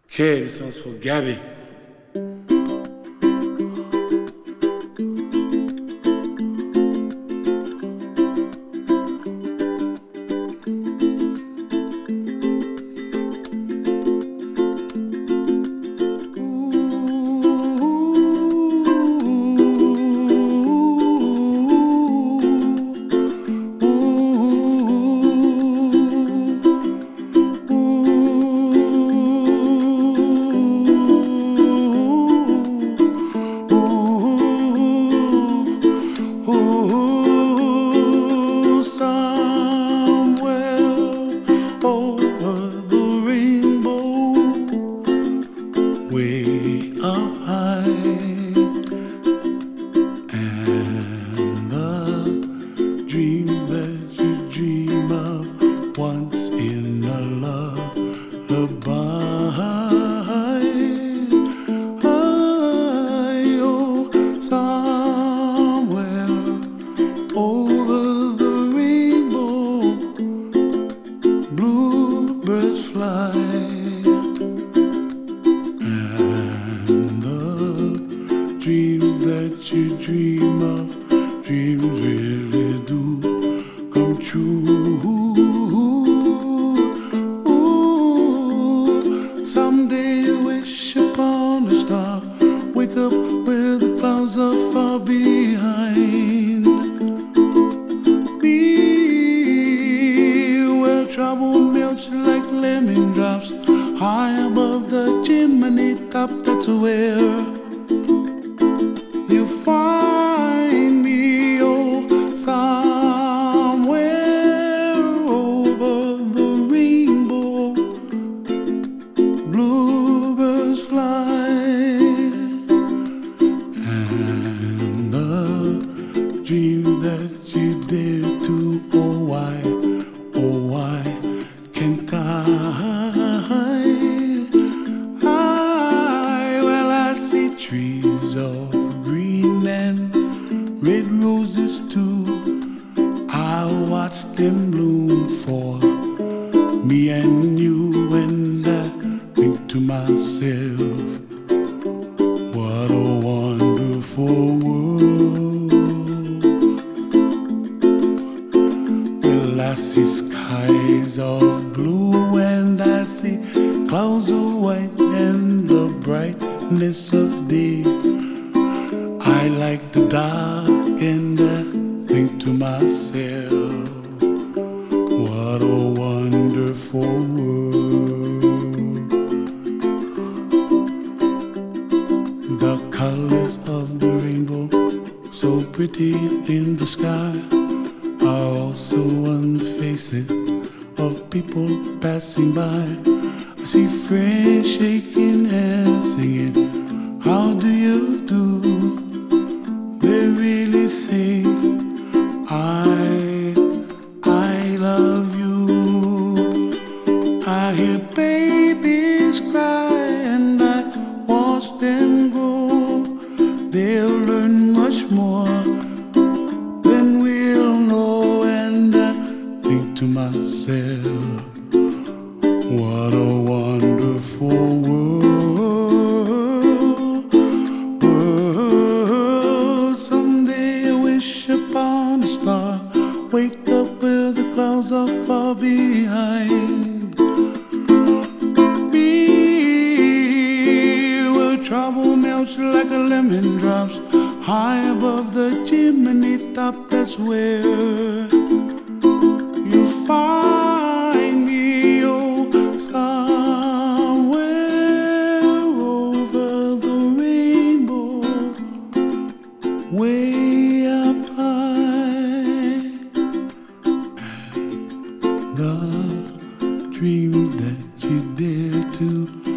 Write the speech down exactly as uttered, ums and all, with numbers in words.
Okay, this one's for Gabby. Ooh, somewhere over the rainbow, way up high, and the dreams that you dream of once in a lullaby. Over the rainbow, bluebirds fly, and the dreams that you dream of, dreams really do come true. Ooh, someday you wish upon a star, wake up where the clouds are far behind. Trouble melts like lemon drops high above the chimney top. That's where you find me, oh, somewhere over the rainbow, bluebirds fly, and the dreams that you dare to, oh why, oh why can't I? I, well, I see trees of green and red roses too. I watch them bloom for me and you, and I think to myself, what a wonderful world. Well, I see skies of blue, and I see clouds of white, and the brightness of day. I like the dark, and I think to myself, what a wonderful world. The colors of the rainbow, so pretty in the sky, are also on the faces of people passing by. I see friends shaking hands, singing, how do you do? They really say, I, I love you. I hear babies cry, and I watch them grow. They'll learn much more than we'll know, and I think to myself, what a wonderful world, world. Someday I wish upon a star, wake up where the clouds are far behind me, where trouble melts like a lemon drops high above the chimney top. That's where you find me, oh, somewhere over the rainbow, way up high, and the dreams that you dare to